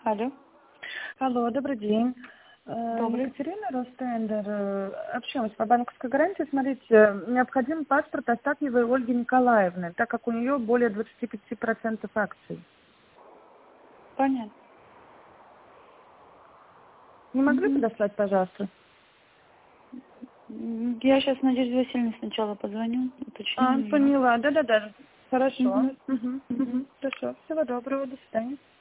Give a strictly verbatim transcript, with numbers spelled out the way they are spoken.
Алло. Алло, добрый день. Добрый. Екатерина Ростендер. Общаемся по банковской гарантии. Смотрите, необходим паспорт Астафьевой Ольги Николаевны, так как у нее более двадцати пяти процентов акций. Понятно. Не могли Мгм. подослать, пожалуйста? М, Я сейчас Надежде Васильевне сначала позвоню, уточню А, ее. поняла. Да-да-да. Хорошо. Мгм. Угу. Мгм. Угу. Хорошо. Всего доброго. До свидания.